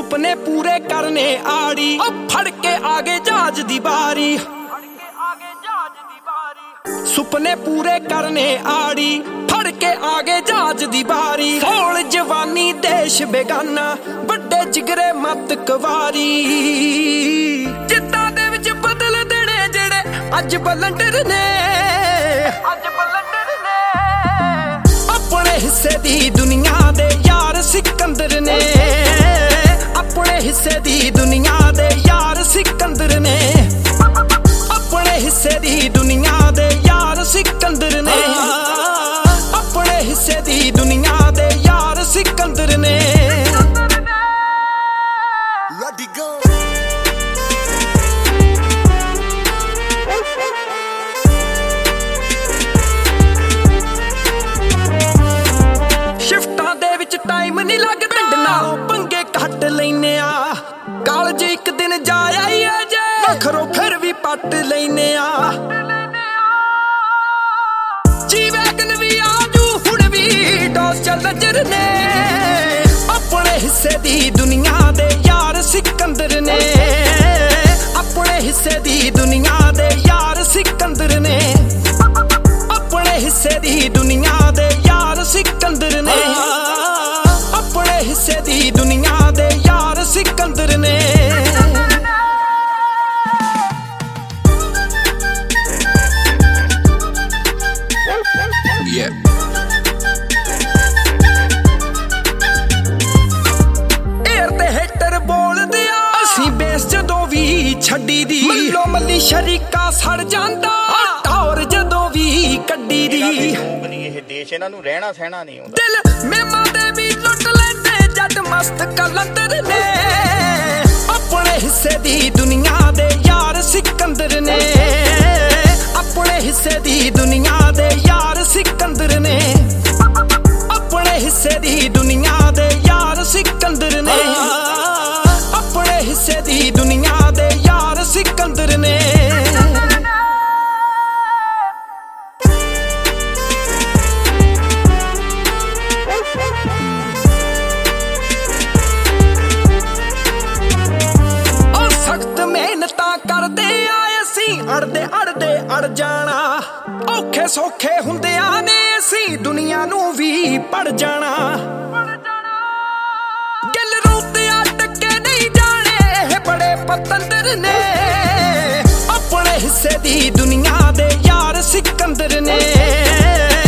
सुपने पूरे करने आड़ी अब फड़ के आगे जहाज दी बारी सुपने पूरे करने आड़ी फड़ के आगे जहाज दी बारी हौल जवानी देश बेगाना बड़े जिगरे मत कवारी जिद्दां दे विच बदल देने जेड़े अज बलंडर ने अपने हिस्से दी दुनिया दे यार सिकंदर ने अपने हिस्से दी दुनिया दे यार सिकंदर ने अपने हिस्से दी दुनिया दे यार सिकंदर ने अपने हिस्से दी दुनिया दे यार सिकंदर ने Ready go शिफ्टां दे विच टाइम नहीं लगदा नालों पंगे घट लैने आ कालज एक दिन जा आई जे वखरो फिर भी पट लैने आ जी वैगन भी आजू हुण भी डोस चल जरने अपने हिस्से दी दुनिया दे यार सिकंदर ने अपने हिस्से दी दुनिया दे यार सिकंदर ने अपने हिस्से दी दुनिया दे यार सिकंदर ने अपने हिस्से दी दुनिया दे यार सिकंदर ने छड्डी दी मल्लो मल्ली शरीका सड़ जांदा टौर जदों भी कड्डी दी ਇਹ ਦੇਸ਼ ਇਹਨਾਂ ਨੂੰ ਰਹਿਣਾ ਸਹਿਣਾ ਨਹੀਂ ਆਉਂਦਾ ਦਿਲ ਮੇਮਾਂ ਦੇ ਵੀ ਲੁੱਟ ਲੈਂਦੇ ਜੱਟ ਮਸਤ ਕਲੰਦਰ ਨੇ ਆਪਣੇ ਹਿੱਸੇ ਦੀ ਦੁਨੀਆ ਦੇ ਯਾਰ ਸਿਕੰਦਰ ਨੇ ਆਪਣੇ ਹਿੱਸੇ ਦੀ ਦੁਨੀਆ ਦੇ ਯਾਰ ਸਿਕੰਦਰ ਨੇ ਆਪਣੇ ਹਿੱਸੇ ਦੀ ਦੁਨੀਆ ਦੇ ਯਾਰ ਸਿਕੰਦਰ ਨੇ ਆਪਣੇ ਹਿੱਸੇ ਦੀ ਦੁਨੀਆ ਦੇ ਯਾਰ ਸਿਕੰਦਰ ਨੇ ਉਹ ਸਖਤ ਮਿਹਨਤਾਂ ਕਰਦੇ ਆਏ ਅਸੀਂ ਅੜਦੇ ਅੜਦੇ ਅੜ ਜਾਣਾ ਔਖੇ ਸੌਖੇ ਹੁੰਦਿਆਂ ਨੇ ਅਸੀਂ ਦੁਨੀਆ ਨੂੰ ਵੀ ਪੜ ਜਾਣਾ पतंदर ने अपने हिस्से दी दुनिया दे यार सिकंदर ने